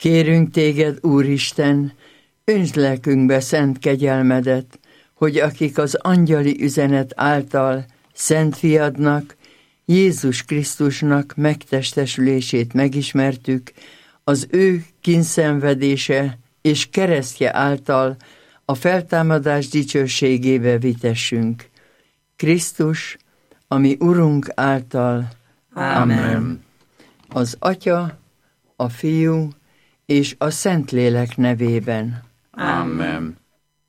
Kérünk téged, Úristen, öntsd lelkünkbe szent kegyelmedet, hogy akik az angyali üzenet által Szent Fiadnak, Jézus Krisztusnak megtestesülését megismertük, az ő kínszenvedése és keresztje által a feltámadás dicsőségébe vitessünk. Krisztus, ami Urunk által. Amen. Az Atya, a Fiú és a Szentlélek nevében. Amen.